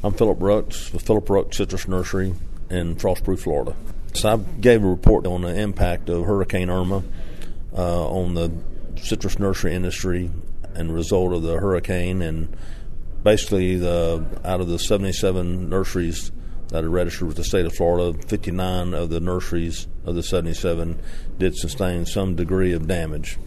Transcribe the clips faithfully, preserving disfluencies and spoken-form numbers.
I'm Philip Rooks with Philip Rooks Citrus Nursery in Frostproof, Florida. So I gave a report on the impact of Hurricane Irma uh, on the citrus nursery industry and the result of the hurricane. And basically, the out of the seventy-seven nurseries that are registered with the state of Florida, fifty-nine of the nurseries of the seventy-seven did sustain some degree of damage.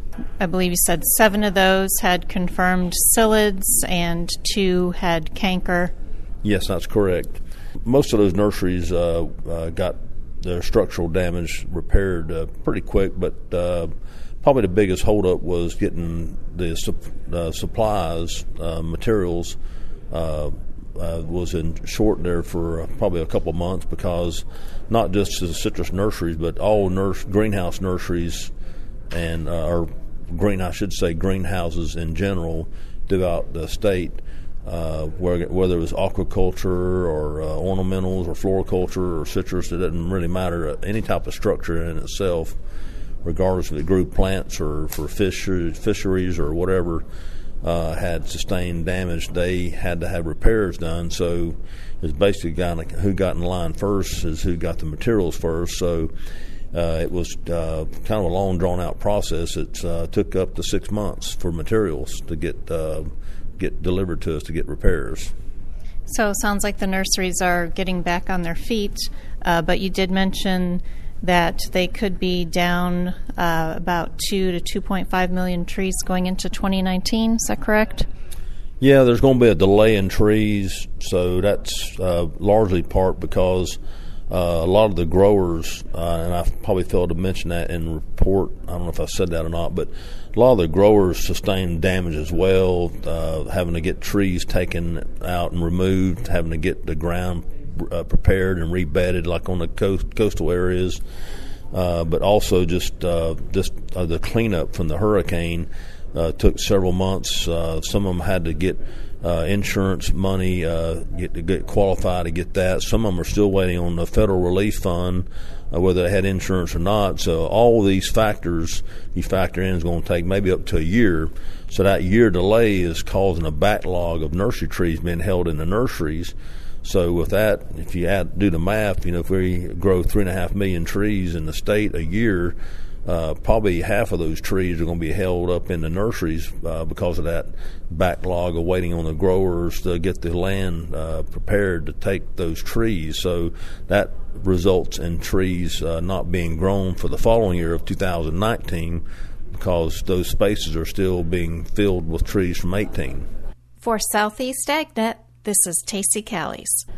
I believe you said seven of those had confirmed psyllids and two had canker. Yes, that's correct. Most of those nurseries uh, uh, got their structural damage repaired uh, pretty quick, but uh, probably the biggest holdup was getting the uh, supplies, uh, materials, uh, uh, was in short there for uh, probably a couple months, because not just the citrus nurseries, but all nurse, greenhouse nurseries and uh, or green, I should say greenhouses in general throughout the state, uh, where, whether it was aquaculture or uh, ornamentals or floriculture or citrus, it doesn't really matter. Any type of structure in itself, regardless if it grew plants or for fish, fisheries or whatever, uh, had sustained damage, they had to have repairs done. So it's basically kind of who got in line first is who got the materials first. So uh, it was uh, kind of a long, drawn-out process. It uh, took up to six months for materials to get uh, get delivered to us to get repairs. So it sounds like the nurseries are getting back on their feet, uh, but you did mention that they could be down uh, about two to two point five million trees going into twenty nineteen. Is that correct? Yeah, there's going to be a delay in trees, so that's uh, largely part because uh, a lot of the growers, uh, and I probably failed to mention that in the report, I don't know if I said that or not, but a lot of the growers sustained damage as well, uh, having to get trees taken out and removed, having to get the ground Uh, prepared and rebedded, like on the coast, coastal areas, uh, but also just uh, just uh, the cleanup from the hurricane uh, took several months. Uh, some of them had to get uh, insurance money, uh, get to get qualified to get that. Some of them are still waiting on the federal relief fund, uh, whether they had insurance or not. So all of these factors you factor in is going to take maybe up to a year. So that year delay is causing a backlog of nursery trees being held in the nurseries. So with that, if you add, do the math, you know, if we grow three and a half million trees in the state a year, uh, probably half of those trees are going to be held up in the nurseries uh, because of that backlog of waiting on the growers to get the land uh, prepared to take those trees. So that results in trees uh, not being grown for the following year of two thousand nineteen because those spaces are still being filled with trees from eighteen. For Southeast AgNet, this is Tacey Callies.